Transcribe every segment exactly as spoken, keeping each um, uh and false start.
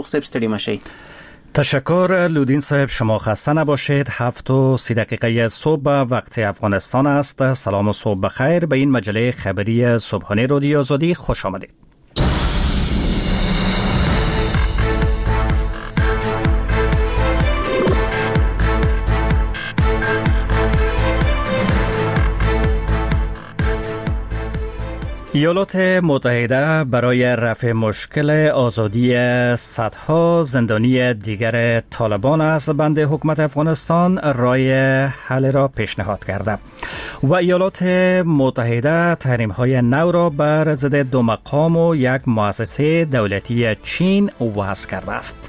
صاحب ستړي مشي. تشکر لودین صاحب، شما خسته نباشید. هفت و سی دقیقه صبح وقت افغانستان است. سلام و صبح بخیر. به این مجله خبری صبحانه رادیو آزادی خوش آمدید. ایالات متحده برای رفع مشکل آزادی صدها زندانی دیگر طالبان از بند حکومت افغانستان رای حل را پیشنهاد کرده و ایالات متحده تحریم‌های نو را بر ضد دو مقام و یک مؤسسه دولتی چین وضع کرده است.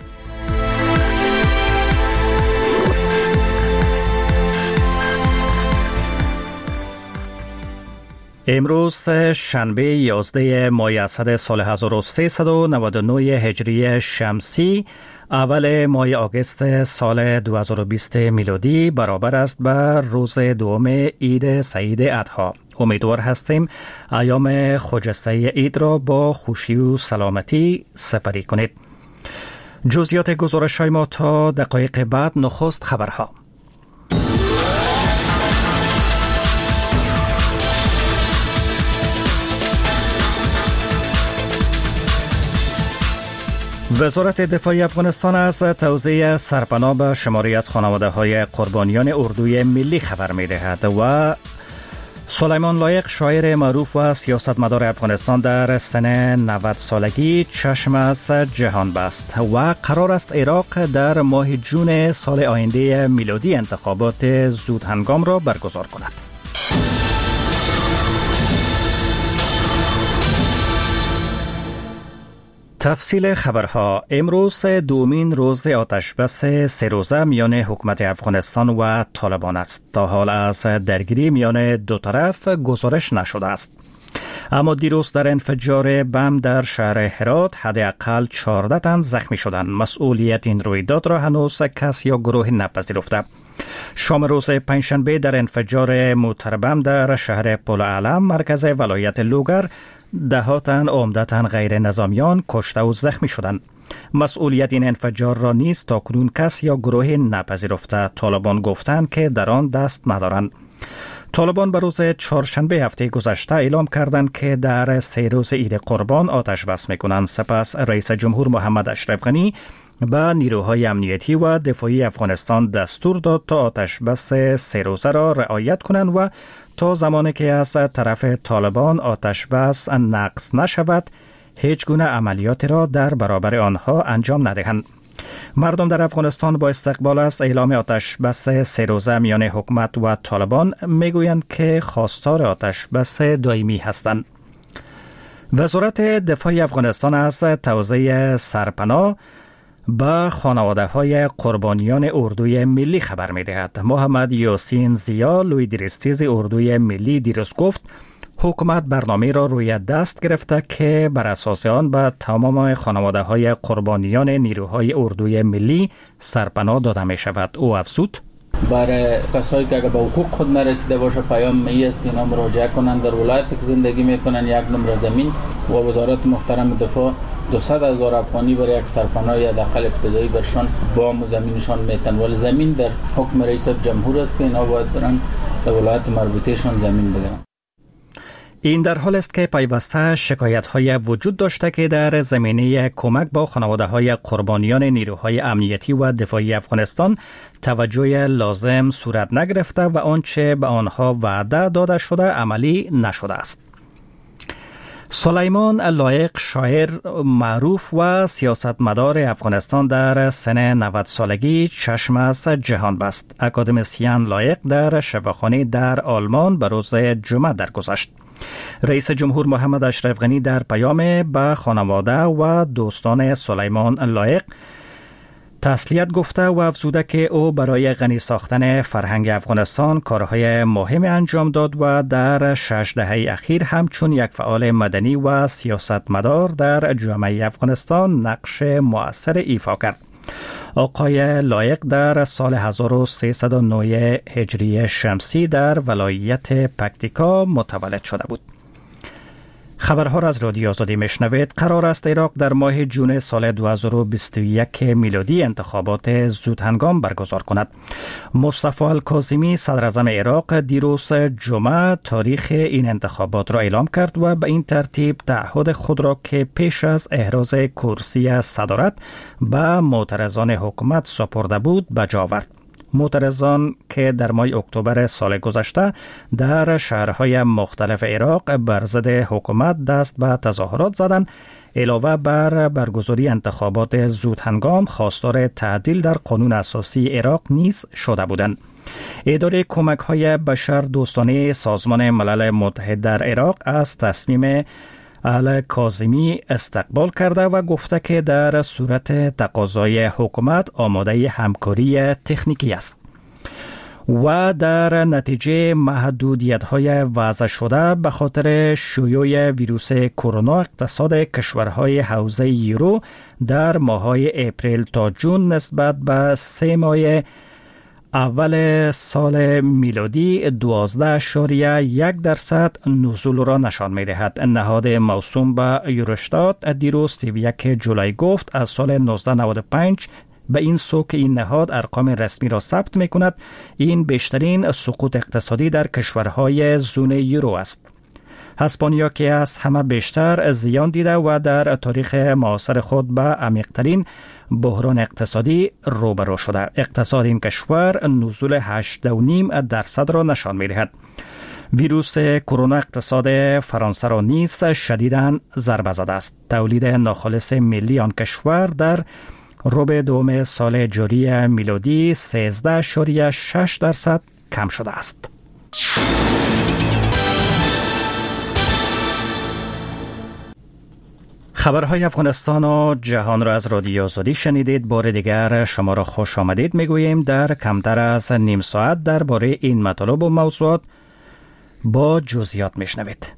امروز شنبه یازده ماه اسد سال هزار و سیصد و نود و نه هجری شمسی، اول ماه آگوست سال دو هزار و بیست میلادی برابر است بر روز دوم عید سعید اضحی. امیدوار هستیم ایام خجسته عید را با خوشی و سلامتی سپری کنید. جزئیات گزارش‌های ما تا دقایق بعد. نخست خبرها. وزارت دفاع افغانستان از توزیع سرپناه به شماری از خانواده‌های قربانیان اردوی ملی خبر می‌دهد و سلیمان لایق، شاعر معروف و سیاستمدار افغانستان، در سن نود سالگی چشم از جهان بست و قرار است عراق در ماه جون سال آینده میلادی انتخابات زود هنگام را برگزار کند. تفصیل خبرها. امروز دومین روز آتشبس سه روزه میان حکومت افغانستان و طالبان است. تا حال از درگیری میان دو طرف گزارش نشده است. اما دیروز در انفجار بم در شهر هرات حداقل چهارده تن زخمی شدند. مسئولیت این رویداد را هنوز کس یا گروه نپذیرفته. شام روز پنجشنبه در انفجار موتر بم در شهر پولعلم مرکز ولایت لوگر ده تن عمدتاً غیر نظامیان کشته و زخمی شدند. مسئولیت این انفجار را نیز تاکنون کس یا گروه نپذیرفته. طالبان گفتند که در آن دست ندارند. طالبان به روز چهارشنبه هفته گذشته اعلام کردند که در سه روز عید قربان آتش بس می‌کنند. سپس رئیس جمهور محمد اشرف غنی به نیروهای امنیتی و دفاعی افغانستان دستور داد تا آتش بس سه روزه را رعایت کنند و تا زمانی که از طرف طالبان آتش بس نقض نشود هیچ گونه عملیاتی را در برابر آنها انجام ندهند. مردم در افغانستان با استقبال از اعلام آتش بس سه روزه میان حکومت و طالبان میگویند که خواستار آتش بس دائمی هستند. وزارت دفاع افغانستان از توزیع سرپناه به خانواده های قربانیان اردوی ملی خبر می دهد. محمد یاسین زیا، لوی درستیز اردوی ملی، دیروز گفت حکومت برنامه را روی دست گرفته که بر اساس آن به تمام خانواده های قربانیان نیروهای اردوی ملی سرپناه داده می شود. او افزود: برای کسایی که به حقوق خود نرسیده باشه پیام می است که اینا مراجعه کنند. در ولایتی که زندگی میکنن یک نمره زمین و وزارت محترم دفاع دویست هزار افغانی برای یک سرپناه یا حداقل ابتدایی برشان با زمینشان میتن. ولی زمین در حکم رئیس جمهور است که اینا باید برن در ولایت مربوطهشان زمین بگیرن. این در حال است که پیوسته شکایت‌های وجود داشته که در زمینه کمک با خانواده‌های قربانیان نیروهای امنیتی و دفاعی افغانستان توجه لازم صورت نگرفته و آنچه به آنها وعده داده شده عملی نشده است. سلیمان لایق، شاعر معروف و سیاستمدار افغانستان، در سن نود سالگی چشم از جهان بست. اکادمیسین لایق در شفاخانه در آلمان به روز جمعه درگذشت. رئیس جمهور محمد اشرف غنی در پیام به خانواده و دوستان سلیمان لایق تسلیت گفته و افزوده که او برای غنی ساختن فرهنگ افغانستان کارهای مهمی انجام داد و در شش دهه اخیر همچون یک فعال مدنی و سیاستمدار در جامعه افغانستان نقش مؤثر ایفا کرد. آقای لایق در سال هزار و سیصد و نه هجری شمسی در ولایت پکتیکا متولد شده بود. خبرها را از رادیو آزادی میشنوید. قرار است عراق در ماه جون سال دو هزار و بیست و یک میلادی انتخابات زودهنگام برگزار کند. مصطفی الکاظمی صدر اعظم عراق دیروز جمعه تاریخ این انتخابات را اعلام کرد و به این ترتیب تعهد خود را که پیش از احراز کرسی صدارت به معترضان حکومت سپرده بود به جا آورد. معترضان که در ماه اکتبر سال گذشته در شهرهای مختلف عراق بر ضد حکومت دست به تظاهرات زدند، علاوه بر برگزاری انتخابات زودهنگام خواستار تعدیل در قانون اساسی عراق نیز شده بودند. اداره کمک‌های بشر دوستانه سازمان ملل متحد در عراق از تصمیم الکاظمی استقبال کرده و گفته که در صورت تقاضای حکومت آماده همکاری تکنیکی است و در نتیجه محدودیت‌های وضع شده به خاطر شیوع ویروس کرونا اقتصاد کشورهای حوزه یورو در ماه‌های اپریل تا جون نسبت به سه ماه اول سال میلادی دوازده اشاریه یک درصد نزول را نشان می دهد. نهاد موسوم به یوروستات دیروز یک جولای گفت از سال نوزده نود و پنج به این سو که این نهاد ارقام رسمی را ثبت می کند، این بیشترین سقوط اقتصادی در کشورهای زون یورو است. اسپانیا که از همه بیشتر زیان دیده و در تاریخ معاصر خود به عمیق‌ترین بحران اقتصادی روبرو شده. اقتصاد این کشور نزول هشت و نیم درصد را نشان می‌دهد. ویروس کرونا اقتصاد فرانسه را نیز شدیداً ضربه زده است. تولید ناخالص ملی آن کشور در ربع دوم سال جاری میلادی سیزده اشاریه شش درصد کم شده است. خبرهای افغانستان و جهان را از رادیو آزادی شنیدید. بار دیگر شما را خوش آمدید میگوییم. در کمتر از نیم ساعت درباره این مطالب و موضوعات با جزئیات میشنوید.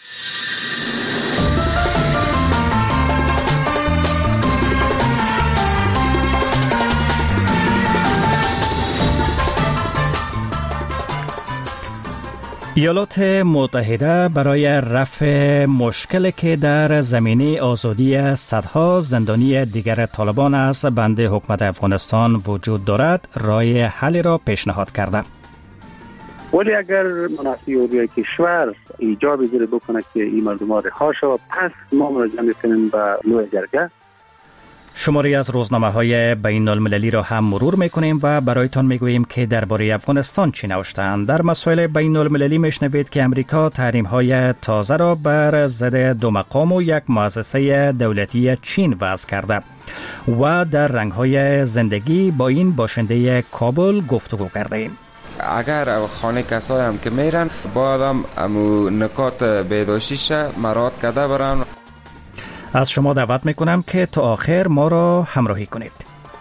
ایالات متحده برای رفع مشکلی که در زمینه آزادی صدها زندانی دیگر طالبان از بند حکومت افغانستان وجود دارد، راه حل را پیشنهاد کرده. ولی اگر منافع کشور ایجاب زیر بکنه که این مردم رها شود، پس ما مراجعه میکنیم به لوی جرگه. شماری از روزنامه‌های بین المللی را هم مرور می‌کنیم و برایتان می‌گوییم که درباره افغانستان چی نوشته‌اند. در مسائل بین المللی می‌شنوید که امریکا تحریم‌های تازه را بر ضد دو مقام و یک مؤسسه دولتی چین وضع کرده و در رنگ‌های زندگی با این باشنده کابل گفتگو کردیم. اگر خانه کسایی هم که میرن باید هم امو نکات بهداشتیش مراعات کرده برن. از شما دعوت میکنم که تا آخر ما را همراهی کنید.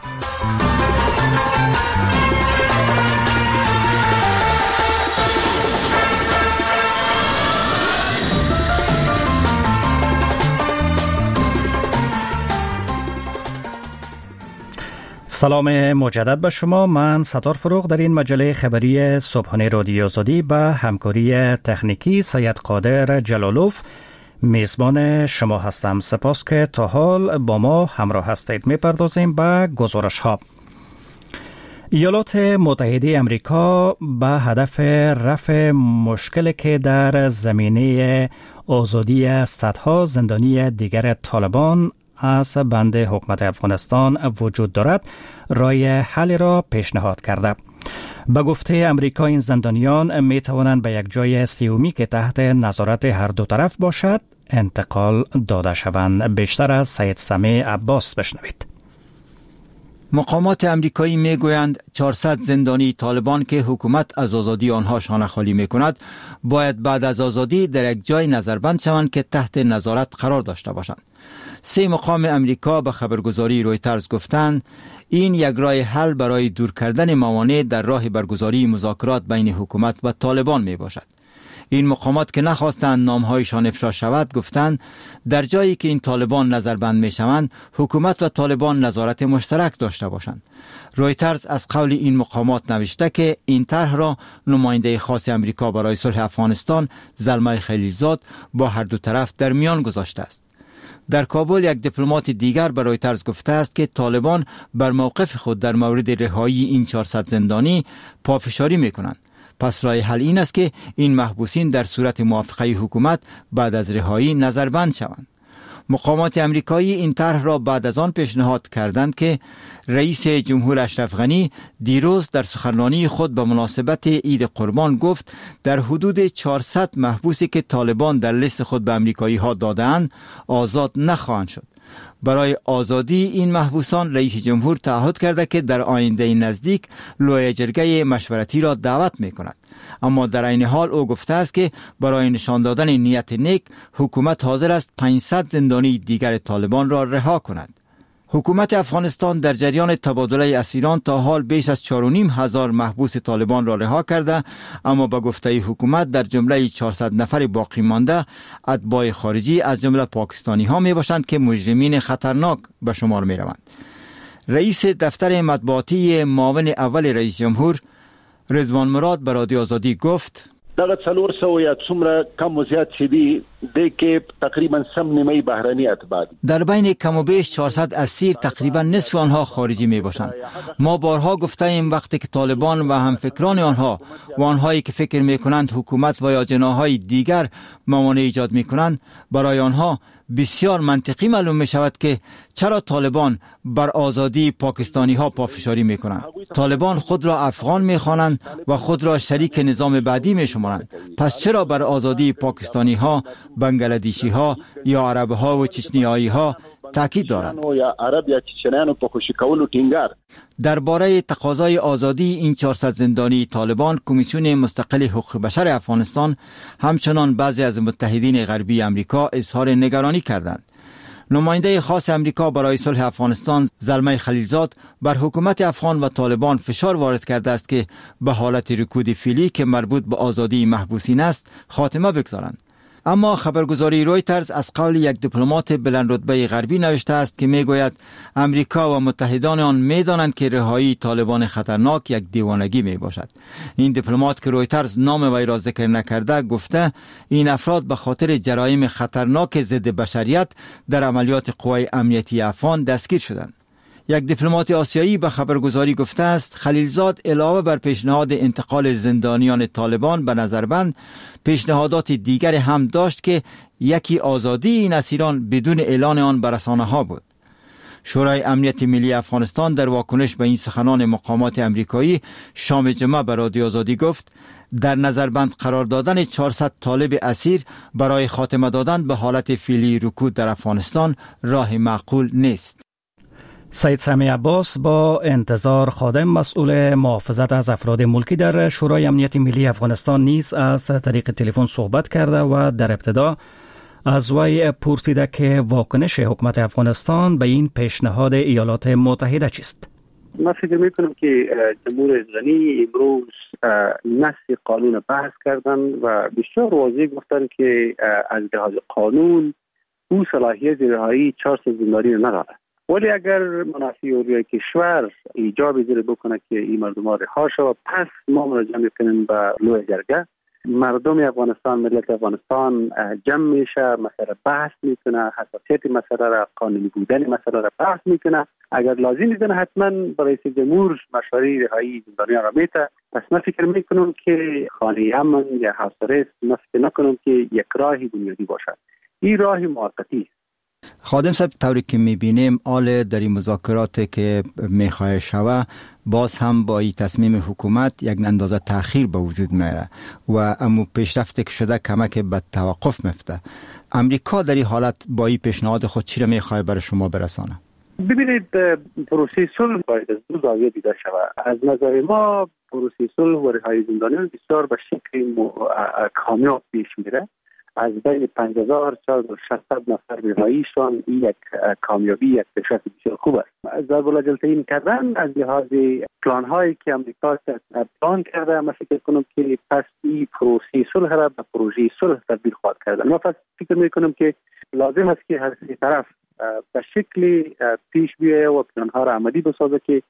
سلام مجدد به شما. من ستار فروغ در این مجله خبری صبحانه رادیو آزادی به همکاری تکنیکی سید قادر جلالوف میزبان شما هستم. سپاس که تا حال با ما همراه هستید. میپردازیم به گزارش ها. ایالات متحده امریکا به هدف رفع مشکلی که در زمینه آزادی صدها زندانی دیگر طالبان از بند حکومت افغانستان وجود دارد، راه حل را پیشنهاد کرده. به گفته امریکا این زندانیان می توانند به یک جای سیومی که تحت نظارت هر دو طرف باشد انتقال داده شوند. بیشتر از سید سمیع عباس بشنوید. مقامات امریکایی می گویند چهارصد زندانی طالبان که حکومت از آزادی آنها شانه خالی می کند باید بعد از آزادی در یک جای نظربند شوند که تحت نظارت قرار داشته باشند. سه مقام امریکا به خبرگزاری رویترز گفتند این یک راه حل برای دور کردن موانع در راه برگزاری مذاکرات بین حکومت و طالبان می باشد. این مقامات که نخواستند نامهایشان افشا شود گفتند در جایی که این طالبان نظربند می شوند حکومت و طالبان نظارت مشترک داشته باشند. رویترز از قول این مقامات نوشته که این طرح را نماینده خاص امریکا برای صلح افغانستان زلمه خلیلزاد با هر دو طرف در میان گذاشته است. در کابل یک دیپلمات دیگر برای رویترز گفته است که طالبان بر موقف خود در مورد رهایی این چهارصد زندانی پافشاری میکنند. پس راه حل این است که این محبوسین در صورت موافقه حکومت بعد از رهایی نظربند شوند. مقامات امریکایی این طرح را بعد از آن پیشنهاد کردند که رئیس جمهور اشرف غنی دیروز در سخنرانی خود به مناسبت عید قربان گفت در حدود چهارصد محبوسی که طالبان در لیست خود به امریکایی ها دادند آزاد نخواهند شد. برای آزادی این محبوسان رئیس جمهور تعهد کرده که در آینده نزدیک لوی جرگه مشورتی را دعوت می کند. اما در این حال او گفته است که برای نشان دادن نیت نیک حکومت حاضر است پانصد زندانی دیگر طالبان را رها کند. حکومت افغانستان در جریان تبادله اسیران تا حال بیش از چهار و نیم هزار محبوس طالبان را رها کرده، اما با گفته حکومت در جمله چهارصد نفر باقی مانده اتباع خارجی از جمله پاکستانی ها می باشند که مجرمین خطرناک به شمار می روند. رئیس دفتر مطبوعاتی معاون اول رئیس جمهور رضوان مراد به رادیو آزادی گفت دغه څلور سوه یا څومره کم و زیات چې دي د کې تقریبا سم نیمه بهرنی اتباع در بین کم و بیش چهارصد اسیر تقریبا نصف آنها خارجی می باشند. ما بارها گفته ایم وقتی که طالبان و همفکران آنها و آنهایی که فکر می کنند حکومت و یا جناحهای دیگر موانع ایجاد می کنند برای آنها بسیار منطقی معلوم می شود که چرا طالبان بر آزادی پاکستانی ها پافشاری می کنند. طالبان خود را افغان می خوانند و خود را شریک نظام بعدی می شمارند. پس چرا بر آزادی پاکستانی ها، بنگلادیشی ها یا عرب ها و چچنیایی ها تاکید دارند؟ درباره تقاضای آزادی این چهارصد زندانی طالبان کمیسیون مستقل حقوق بشر افغانستان همچنان بعضی از متحدین غربی امریکا اظهار نگرانی کردند. نماینده خاص امریکا برای صلح افغانستان زلمه خلیلزاد بر حکومت افغان و طالبان فشار وارد کرده است که به حالت رکود فعلی که مربوط به آزادی محبوسین است خاتمه بگذارند. اما خبرگزاری رویترز از قول یک دیپلمات بلند رتبه غربی نوشته است که میگوید امریکا و متحدان آن میدانند که رهایی طالبان خطرناک یک دیوانگی می باشد. این دیپلمات که رویترز نام وی را ذکر نکرده گفته این افراد به خاطر جرایم خطرناک ضد بشریت در عملیات قوای امنیتی افغان دستگیر شدند. یک دیپلمات آسیایی به خبرگزاری گفته است خلیلزاد علاوه بر پیشنهاد انتقال زندانیان طالبان به نظربند پیشنهادات دیگر هم داشت که یکی آزادی این اسیران بدون اعلان آن به رسانه‌ها بود. شورای امنیت ملی افغانستان در واکنش به این سخنان مقامات امریکایی شام جمعه به رادیو آزادی گفت در نظربند قرار دادن چهارصد طالب اسیر برای خاتمه دادن به حالت فعلی رکود در افغانستان راه معقول نیست. سید سمیع عباس با انتظار خادم مسئول محافظت از افراد ملکی در شورای امنیت ملی افغانستان نیز از طریق تلفن صحبت کرده و در ابتدا از وی پرسیده که واکنش حکومت افغانستان به این پیشنهاد ایالات متحده چیست؟ من فکر میکنم که جمهور غنی امروز نص قانون بحث کردن و بسیار واضح گفتن که از لحاظ قانون او صلاحیت رهایی چهارصد زندانی نداره. ولی اگر منافع علیه کشور ایجاب زیر بکنه که این مردم ها رها شود پس ما مراجعه میکنیم به لوی جرگه. مردم افغانستان، ملت افغانستان جمع میشه، مسئله بحث میکنه، حساسیت مسئله را، قانونی بودن مسئله را بحث میکنه. اگر لازم میدونه حتما برای رئیس جمهور مشوره رهایی زندانیان را میته. پس من فکر میکنم که خانه امن یا حاصل من فکر نکنم که یک راهی بنیادی باشد. این راه موقتی است. خادم صاحب طوری که میبینیم آل در این مذاکرات که میخواه شوه باز هم با این تصمیم حکومت یک اندازه تأخیر به وجود میره و امو پیشرفت که شده کمک به توقف میفته. امریکا در این حالت با این پیشنهاد خود چی را میخواه برای شما برسانه؟ ببینید پروسه صلح باید از دو زاویه دیده شود. از نظر ما پروسه صلح و رهایی زندانیان بسیار به شکل کامیاب پیش میره. از بین پنج هزار و چهارصد و شصت نفر رهاییشان یک کامیابی، یک پیشرفت بسیار خوب است. ضرب الاجل کردن از لحاظ پلان هایی که امریکا پلان کرده، من فکر کنم که پس این پروسه صلح را به پروژه صلح تبدیل خواهد کردن. من پس فکر میکنم که لازم است که هر سه طرف به شکل پیش بیاید و پلان ها را عملی بسازه که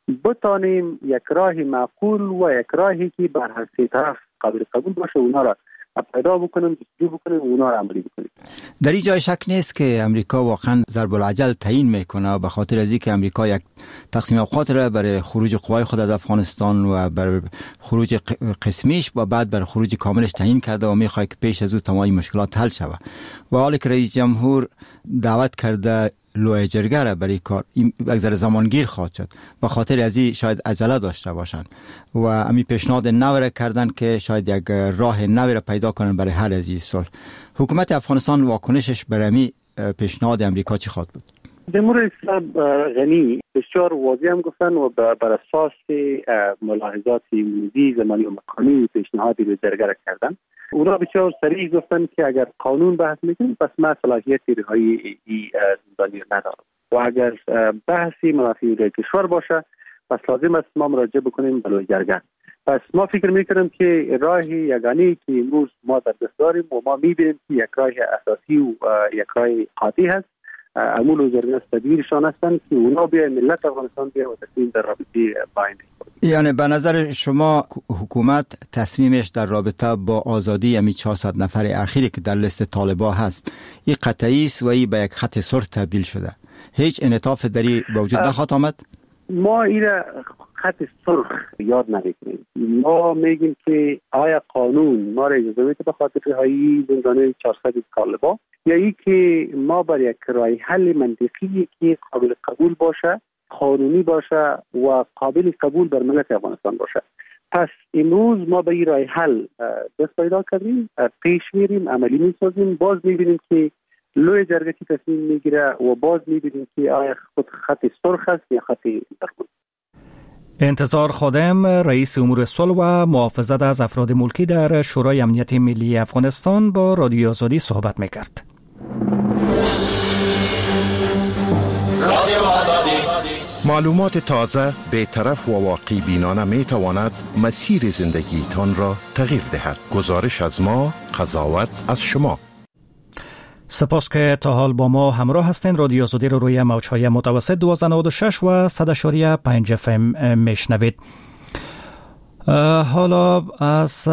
بتانیم یک راه معقول و یک راهی که بر هر سه طرف قابل قبول باشه اونها را پیدا بکنیم، جستجو بکنیم و اونها را عملی بکنیم. در این جای شک نیست که امریکا واقعا ضرب العجل تعیین میکنه به خاطر از اینکه امریکا یک تقسیم اوقات را برای خروج قوای خود از افغانستان و برای خروج قسمیش و بعد برای خروج کاملش تعیین کرده و میخواد که پیش از او تمام مشکلات حل شود. و حالی که رئیس جمهور دعوت کرده لوی جرگه را برای کار این بگذر زمانگیر خواهد شد، به خاطر از این شاید عجله داشته باشند و امی پیشنهاد نو را کردن که شاید یک راه نو را پیدا کنن برای حل از این صلح. حکومت افغانستان واکنشش برای امی پیشنهاد امریکا چی خواهد بود؟ جمهور اسلام غنی بسیار واضح هم گفتن و بر اساس ملاحظات موضوعی زمانی و مکانی پیشنهادی به جرگه را کردن. اونا بسیار صریح گفتن که اگر قانون بحث میکنیم پس ما صلاحیت رهایی ای زندانی ندارم و اگر بحثی منافع کشور باشه پس لازم است ما مراجعه بکنیم به لوی جرگه. پس ما فکر میکنم که راه یگانه‌ای که امروز ما در دست داریم و ما میبینیم که یک راه اساسی و یک راه قاطع هست، امول و جرگه تدبیرشان هستند که اونا بیا ملت افغانستان بیا و تصمیم در رابطه باینده. یعنی به نظر شما حکومت تصمیمش در رابطه با آزادی امی چهارصد نفر اخیری که در لیست طالبا هست این قطعی است و این به یک خط سرخ تبدیل شده، هیچ انعطاف دری به وجود نخواهد آمد؟ ما این خط سرخ یاد نمیکنیم. ما میگیم که آیا قانون ما را اجازه میده به خاطر رهایی زندانی چهارصد طالبا یا ای که ما بر یک راه حل منطقی که قابل قبول باشه، قانونی باشه و قابل قبول بر ملت افغانستان باشه. پس امروز ما به این راه حل دست پیدا کردیم، پیش میریم، عملی میسازیم، باز میبینیم که لوی جرگه چی تصمیم میگیره و باز میبینیم که آیا خود خط سرخ است یا خط زرد. انتظار خادم، رئیس امور صلح و محافظت از افراد ملکی در شورای امنیت ملی افغانستان با رادیو آزادی صحبت میکرد. معلومات تازه، بی‌طرف و واقعی بینانه می تواند مسیر زندگی تان را تغییر دهد. گزارش از ما، قضاوت از شما. سپاس که تا حال با ما همراه هستین. رادیو آزادی رو روی موج‌های متوسط دویست و نود و شش و صد و پنج اف ام میشنوید. حالا از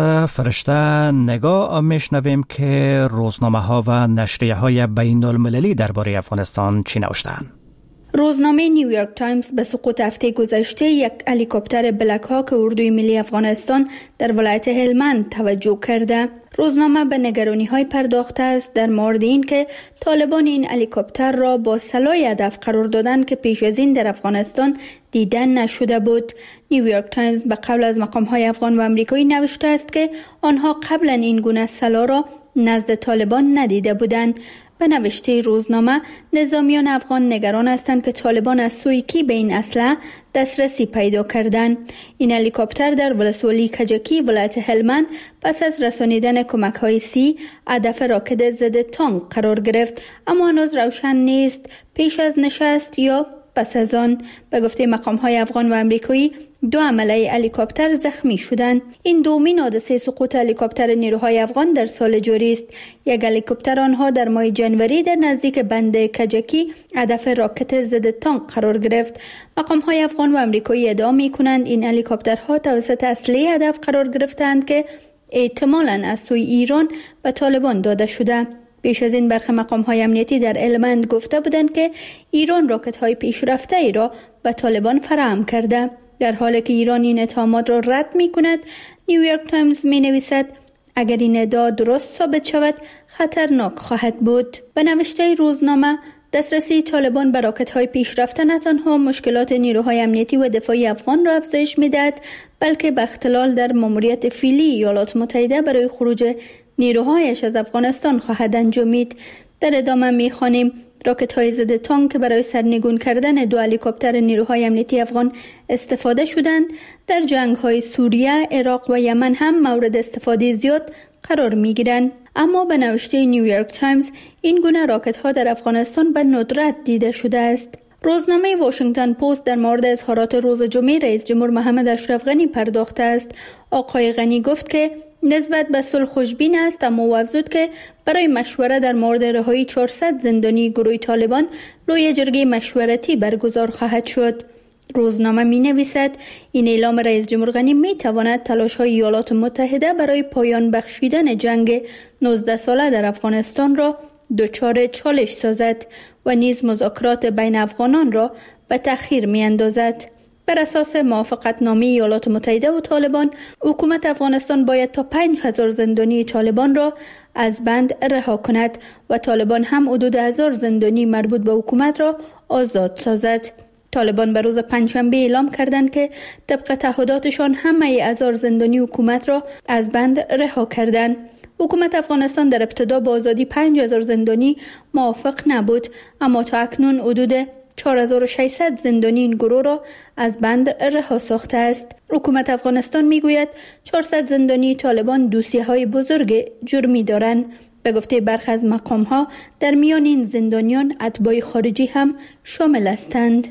فرشته نگاه میشنویم که روزنامه ها و نشریه های بین المللی درباره افغانستان چی نوشتند. روزنامه نیویورک تایمز به سقوط هفته گذشته یک هلیکوپتر بلک هاک اردوی ملی افغانستان در ولایت هلمند توجه کرده. روزنامه به نگرانی‌های پرداخته است در مورد این که طالبان این هلیکوپتر را با سلاح هدف قرار دادند که پیش از این در افغانستان دیدن نشده بود. نیویورک تایمز به قول از مقام‌های افغان و آمریکایی نوشته است که آنها قبلا این گونه سلاح را نزد طالبان ندیده بودند. به نوشته روزنامه، نظامیان افغان نگران هستند که طالبان از سوی کی به این اسلحه دسترسی پیدا کردند. این هلیکوپتر در ولسوالی کجکی ولایت هلمند پس از رسانیدن کمک‌های سی هدف راکت ضد تانک قرار گرفت، اما هنوز روشن نیست پیش از نشست یا پس از آن. به گفته مقام‌های افغان و آمریکایی، دو عمله هلیکوپتر زخمی شدند. این دومین حادثه سقوط هلیکوپتر نیروهای افغان در سال جاری است. یک هلیکوپتر آنها در ماه جنوری در نزدیک بند کجکی هدف راکت ضد تانک قرار گرفت. مقام‌های افغان و آمریکایی ادعا می‌کنند این هلیکوپترها توسط اصلی هدف قرار گرفتند که احتمالاً از سوی ایران به طالبان داده شده. پیش از این برخی مقام‌های امنیتی در هلمند گفته بودند که ایران راکت‌های پیشرفته ای را به طالبان فراهم کرده. در حالی که ایران این اتهامات را رد می‌کند، نیویورک تایمز می‌نویسد اگر این ادعا درست ثابت شود خطرناک خواهد بود. به نوشته روزنامه، دسترسی طالبان به راکت‌های پیشرفته نه تنها مشکلات نیروهای امنیتی و دفاعی افغان را افزایش می‌دهد، بلکه به اختلال در ماموریت فعلی ایالات متحده برای خروج نیروهایش از افغانستان خواهد انجامید. در ادامه می‌خوانیم راکت‌های ضد تانک برای سرنگون کردن دو هلیکوپتر نیروهای امنیتی افغان استفاده شدند. در جنگ‌های سوریه، عراق و یمن هم مورد استفاده زیاد قرار می‌گیرند. اما به نوشته نیویورک تایمز این گونه راکت ها در افغانستان به ندرت دیده شده است. روزنامه واشنگتن پست در مورد اظهارات روز جمعه رئیس جمهور محمد اشرف غنی پرداخته است. آقای غنی گفت که نسبت به صلح خوشبین است، اما او افزود که برای مشوره در مورد رهایی چهارصد زندانی گروه طالبان لوی جرگه مشورتی برگزار خواهد شد. روزنامه می نویسد این اعلام رئیس جمهور غنی می تواند تلاش های ایالات متحده برای پایان بخشیدن جنگ نوزده ساله در افغانستان را دچار چالش سازد و نیز مذاکرات بین افغانان را به تأخیر می اندازد. بر اساس موافقت نامه ایالات متحده و طالبان، حکومت افغانستان باید تا پنج هزار زندانی طالبان را از بند رها کند و طالبان هم حدود هزار زندانی مربوط به حکومت را آزاد سازد. طالبان به روز پنجشنبه اعلام کردند که طبق تعهداتشان همه هزار زندانی حکومت را از بند رها کردند. حکومت افغانستان در ابتدا با آزادی پنج هزار زندانی موافق نبود، اما تا اکنون حدود چهار هزار و ششصد زندانی این گروه را از بند رها ساخته است. حکومت افغانستان میگوید چهارصد زندانی طالبان دوسیه های بزرگ جرمی دارند. به گفته برخی از مقام ها در میان این زندانیان اتباع خارجی هم شامل هستند.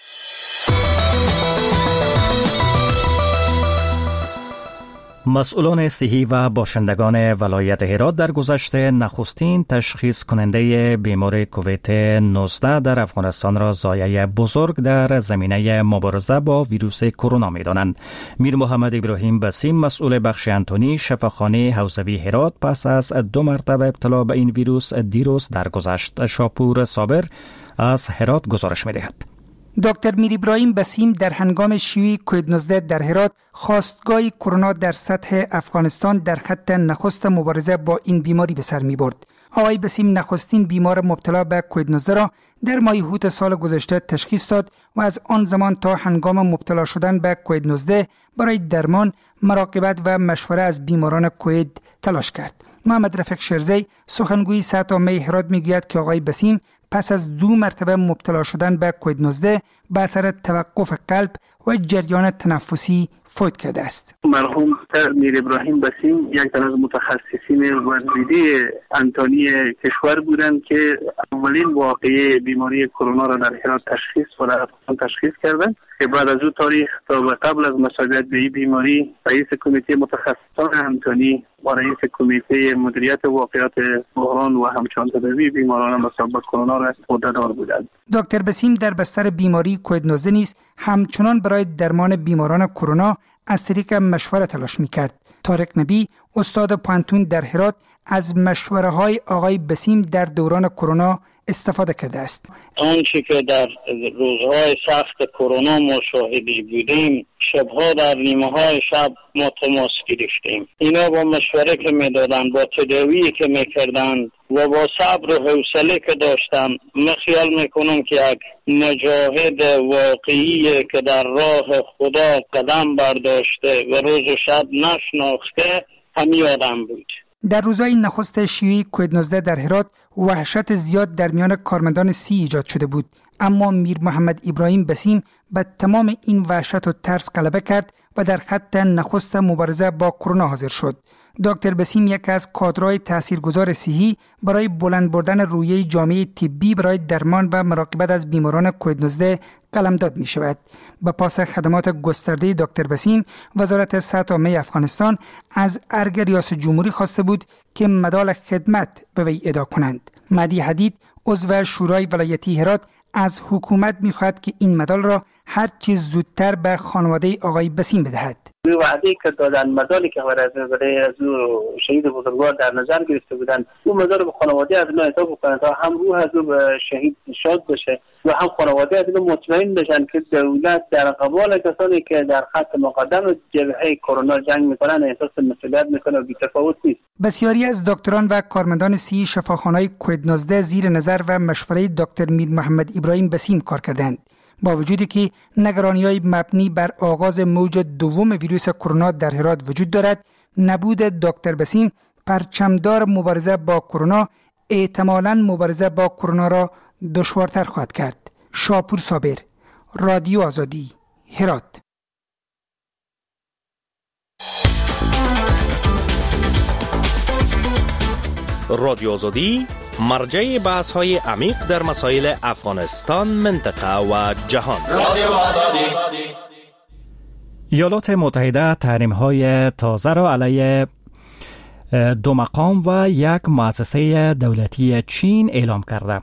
مسئولان صحی و باشندگان ولایت هرات در گذشته نخستین تشخیص کننده بیماری کووید نوزده در افغانستان را ضایعه بزرگ در زمینه مبارزه با ویروس کرونا می دانند. میر محمد ابراهیم بسیم، مسئول بخش انتونی شفاخانه حوزوی هرات، پس از دو مرتبه ابتلا به این ویروس دیروز درگذشت. شاپور صابر از هرات گزارش می دهد. دکتر میر ابراهیم بسیم در هنگام شیوع کووید نوزده در هرات خواستگاه کرونا در سطح افغانستان در خط نخست مبارزه با این بیماری به سر می برد. آقای بسیم نخستین بیمار مبتلا به کووید نوزده را در ماه هوت سال گذشته تشخیص داد و از آن زمان تا هنگام مبتلا شدن به کووید نوزده برای درمان، مراقبت و مشوره از بیماران کووید تلاش کرد. محمد رفیق شیرزی، سخنگوی سطح عامه هرات، میگوید که آقای بسیم پس از دو مرتبه مبتلا شدن به کووید نوزده به اثر توقف قلب و جریان تنفسی فوت کرده است. مرحوم میر ابراهیم بسیم یک از متخصصین ورزیده انتونی کشور بودند که اولین واقعه بیماری کرونا را در هرات تشخیص و در افغانستان تشخیص کردند که بعد از اون تاریخ تا به قبل از مسئولیت به این بیماری رئیس کمیته متخصصان انتونی و رئیس کمیته مدیریت واقعات بحران و همچنان تداوی بیماران مصاب کرونا را عهده‌دار بودند. دکتر بسیم در بستر بیماری کووید نوزده نیز همچنان برای درمان بیماران کرونا از طریق مشوره تلاش می‌کرد. طارق نبی، استاد پانتون در هرات، از مشوره‌های آقای بسیم در دوران کرونا استفاده کرده است. آنچه که در روزهای سخت کرونا ما شاهدی بودیم، شبها در نیمه های شب ما تماس گرفتیم. اینا با مشوره که میدادن، با تداوی که میکردند و با صبر و حوصله که داشتن، من خیال میکنم که یک مجاهد واقعی که در راه خدا قدم برداشته و روز و شب نشناخته همین آدم بود. در روزهای نخست شیوع کووید نوزده در هرات وحشت زیاد در میان کارمندان سی ایجاد شده بود، اما میر محمد ابراهیم بسیم به تمام این وحشت و ترس غلبه کرد و در خط نخست مبارزه با کرونا حاضر شد. دکتر بسیم یکی از کادرهای تاثیرگذار صحی برای بلند بردن رویه جامعه طبی برای درمان و مراقبت از بیماران کووید نوزده قلمداد می شود. با پاس خدمات گسترده دکتر بسیم، وزارت صحت عامه افغانستان از ارگ ریاست جمهوری خواسته بود که مدال خدمت به وی ادا کنند. مهدی حدید، عضو شورای ولایتی هرات، از حکومت می خواهد که این مدال را هر چیز زودتر به خانواده آقای بسیم بدهد. وعده که دادن، مدالی که برای از شهید بزرگوار در نظر گرفته بودند، اون مدال به خانواده از اینا اعطا بکنند تا هم روح از او به شهید شاد بشه و هم خانواده از اینا مطمئن بشن که دولت در قبال کسانی که در خط مقدم جبهه کرونا جنگ میکنن احساس مسئولیت میکنه و بی‌تفاوت نیست. بسیاری از دکتران و کارمندان سی شفاخانه‌های کووید نوزده زیر نظر و مشوره دکتر میر محمد ابراهیم بسیم کار کردند. با وجودی که نگرانی‌های مبنی بر آغاز موج دوم ویروس کرونا در هرات وجود دارد، نبود دکتر بسیم پرچمدار مبارزه با کرونا احتمالاً مبارزه با کرونا را دشوارتر خواهد کرد. شاپور صابر، رادیو آزادی، هرات. رادیو آزادی مرجع بحث های عمیق در مسائل افغانستان، منطقه و جهان. رادیو آزادی. ایالات متحده تحریم های تازه را علیه دو مقام و یک مؤسسه دولتی چین اعلام کرده.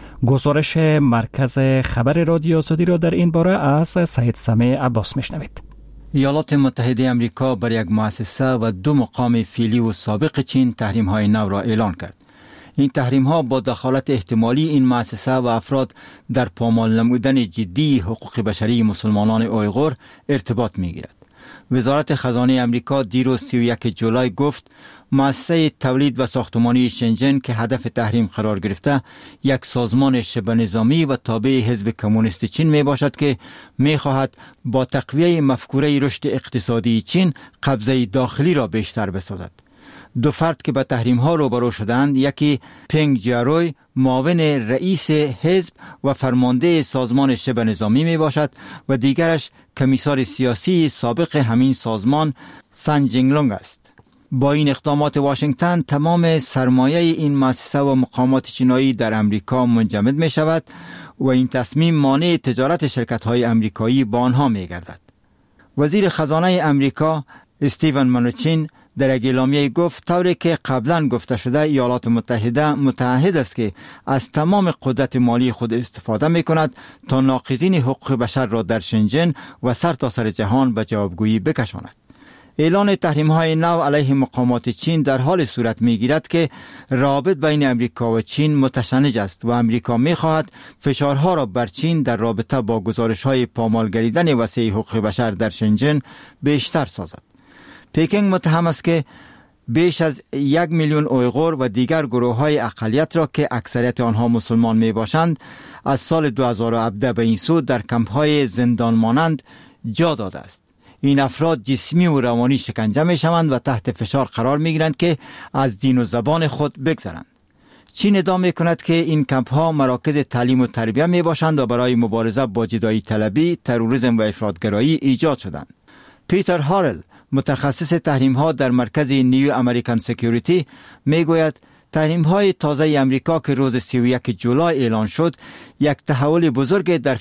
گزارش مرکز خبر رادیو آزادی را در این باره از سید سمیع عباس میشنوید. ایالات متحده امریکا بر یک مؤسسه و دو مقام فعلی و سابق چین تحریم های نو را اعلان کرد. این تحریم ها با دخالت احتمالی این مؤسسه و افراد در پامال نمودن جدی حقوق بشری مسلمانان اویغور ارتباط می گیرد. وزارت خزانه امریکا دیروز سی و یک جولای گفت مؤسسه تولید و ساختمانی شنجن که هدف تحریم قرار گرفته یک سازمان شبه نظامی و تابع حزب کمونیست چین می باشد که می خواهد با تقویه مفکوره رشد اقتصادی چین قبضه داخلی را بیشتر بسازد. دو فرد که به تحریم ها روبرو شدند، یکی پنگ جیاروی معاون رئیس حزب و فرمانده سازمان شبه نظامی می باشد و دیگرش کمیسار سیاسی سابق همین سازمان سن جینگلونگ است. با این اقدامات واشنگتن تمام سرمایه این مؤسسه و مقامات چینایی در امریکا منجمد می شود و این تصمیم مانع تجارت شرکت های امریکایی با آنها می گردد. وزیر خزانه امریکا استیون منوچین در اعلامیه گفت طوری که قبلا گفته شده ایالات متحده متعهد است که از تمام قدرت مالی خود استفاده می کند تا ناقضین حقوق بشر را در شنجن و سر تا سر جهان به جوابگویی بکشاند. اعلان تحریم های نو علیه مقامات چین در حال صورت می گیرد که روابط بین امریکا و چین متشنج است و امریکا می خواهد فشارها را بر چین در رابطه با گزارش های پامال گریدن وسیع حقوق بشر در شنجن بیشتر سازد. پکینگ متهم است که بیش از یک میلیون اویغور و دیگر گروه های اقلیت را که اکثریت آنها مسلمان می باشند از سال دو هزار و هفده به این سو در کمپ های زندان مانند جا داده است. این افراد جسمی و روانی شکنجه می شوند و تحت فشار قرار می گیرند که از دین و زبان خود بگذرند. چین ادعا می کند که این کمپ ها مراکز تعلیم و تربیت می باشند و برای مبارزه با جدایی طلبی، تروریسم و افراطگرایی ایجاد شدند. پیتر هارل متخصص تحریم ها در مرکز نیو امریکن سکیوریتی می گوید تحریم های تازه امریکا که روز سی و یک جولای اعلان شد یک تحول بزرگ در